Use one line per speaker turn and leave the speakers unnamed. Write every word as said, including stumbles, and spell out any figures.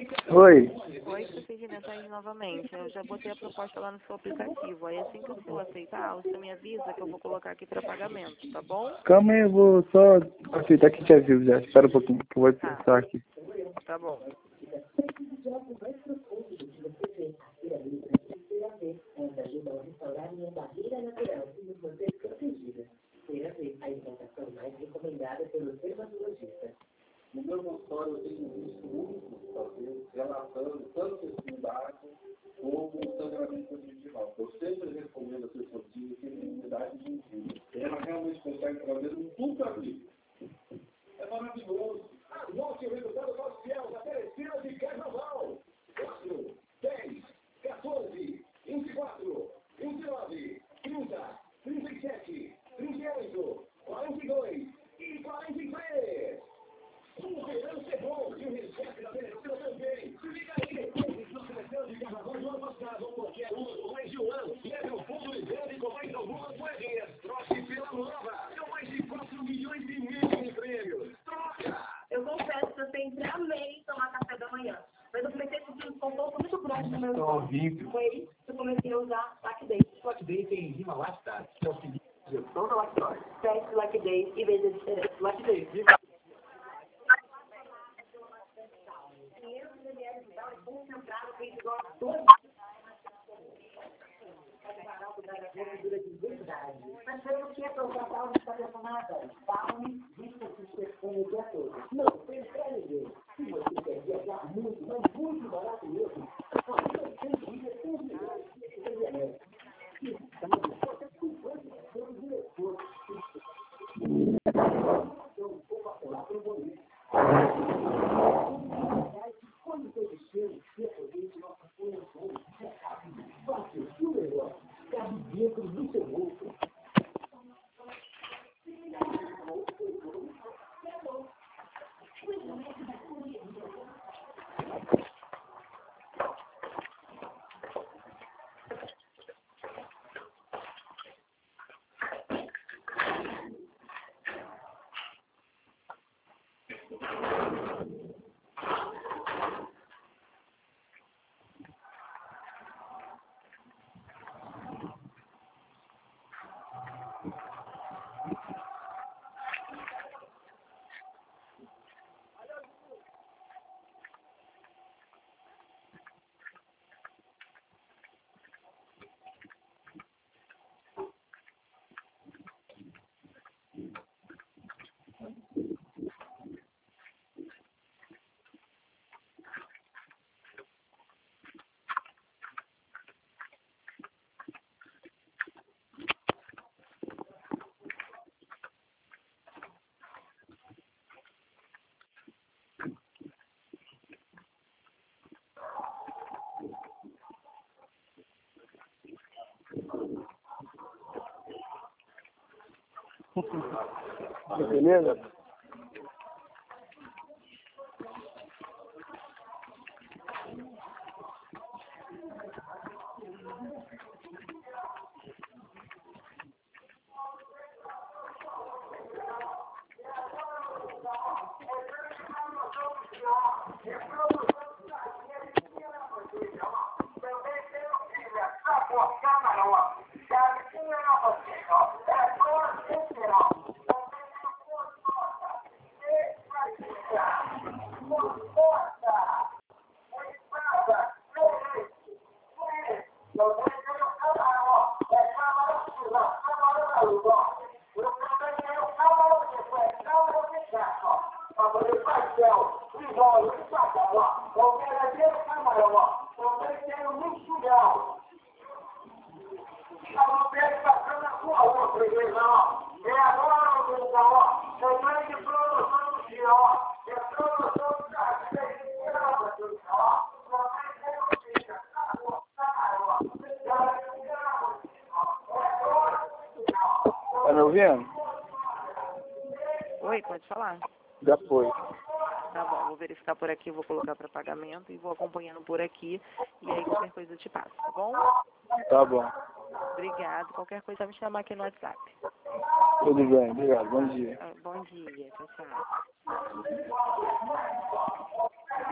Oi.
Oi, procedimento aí novamente. Eu já botei a proposta lá no seu aplicativo. Aí assim que o senhor aceitar, você me avisa que eu vou colocar aqui para pagamento, tá bom?
Calma aí, eu vou só aceitar que te aviso já. Espera um pouquinho, que eu vou
Tá.
acessar aqui.
Tá bom.
No meu consultório eu tenho um visto único fazer, relatando tanto esse embarque como o sangramento gengival. Eu sempre recomendo a pessoa que tem necessidade de gengiva. Ela realmente consegue trazer um duplo aqui. É maravilhoso. Anote o resultado do fiel da Teresina de Carnaval. quatro, dez, quatorze, vinte e quatro, vinte e nove, trinta, trinta e sete, trinta e oito, quarenta e dois e quarenta e três. O verão chegou e o resgate da Teresina também. Se liga aí. Edição seleção de carnaval do ano passado, qualquer um ou mais de um ano. Leve ao fundo e deve com mais algumas moedinhas. Troque pela nova. São mais de quatro milhões e meio em prêmios. Troca! Eu confesso que eu sempre amei tomar café da manhã. Mas eu comecei a sentir um desconforto muito grande no meu corpo. Foi isso que eu comecei a usar Lactase.
Lactase tem enzima lactase, que é o seguinte, gestão da lactose.
Teste Lactase e veja a diferença.
Lactase.
Mas foi o que é para o casal de telefonada? Palme, vista que se expõe o dia todo. Não, tem pra ninguém. Se você quer viajar muito, mas muito barato mesmo, ainda tem dias, tem milhões de reais. Então, você tem quantos são os diretores? Então, um pouco apelar para o bonito. Quando tem o seu, seu poder, nossa posição, é rápido, fácil, e o melhor, cabe dentro do seu bolso.
Beleza? Tá me ouvindo?
Oi, pode falar.
Já foi.
Tá bom, vou verificar por aqui, vou colocar para pagamento e vou acompanhando por aqui. E aí qualquer coisa eu te passo, tá bom?
Tá bom.
Obrigado. Qualquer coisa me chamar aqui no WhatsApp.
Tudo bem, obrigado. Bom dia.
Bom dia. Tchau, tchau.